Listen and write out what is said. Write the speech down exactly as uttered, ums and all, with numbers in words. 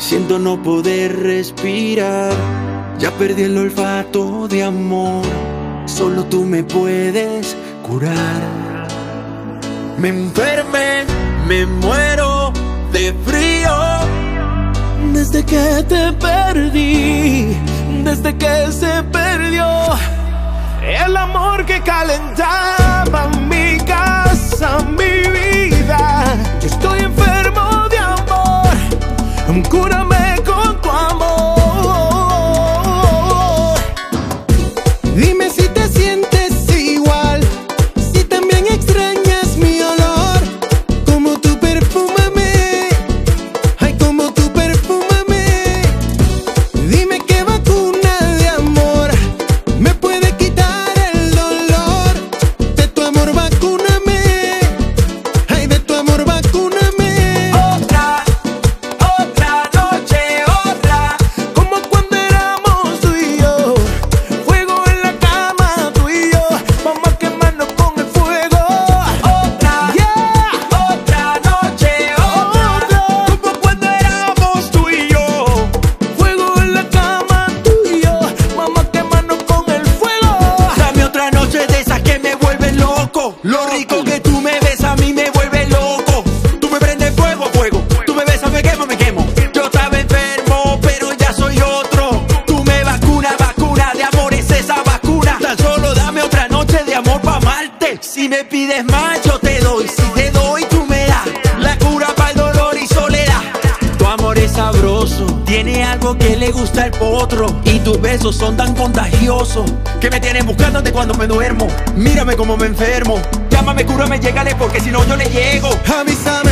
Siento no poder respirar, ya perdí el olfato de amor. Solo tú me puedes curar. Me enfermé, me muero de frío desde que te perdí, desde que se perdió el amor que calentaba mi casa, mi vida. Yo estoy enfermo de amor, cúrame con tu amor. Dime si te sientes igual, si también extrañas mi olor. Como tu perfúmame, ay, como tu perfúmame. Dime qué vacuna de amor me puede quitar el dolor. De tu amor vacúname, ay, de tu amor vacúname. Otra, otra noche, otra, Como cuando éramos tú y yo, fuego en la cama tú y yo, vamos a quemarnos con el fuego. otra, Yeah. otra noche, otra, Otra. como cuando éramos tú y yo. Fuego en la cama tú y yo, vamos a quemarnos con el fuego. Dame otra noche de esas que me vuelven loco. Lo rico que tú me ves a mí me vuelve loco. Tú me prendes fuego, fuego. Tú me besas, me quemo, me quemo. Yo estaba enfermo, pero ya soy otro. Tú me vacunas, vacuna de amor es esa vacuna. Tan solo dame otra noche de amor pa' amarte. Si me pides más, yo te doy. Si te doy, tú me das la cura para el dolor y soledad. Tu amor es sabroso, tiene algo que le gusta al potro. Y tus besos son tan contagiosos que me tienen buscándote cuando me duermo. Mírame como me enfermo. Llámame, cúrame, llégale porque si no yo le llego. Avísame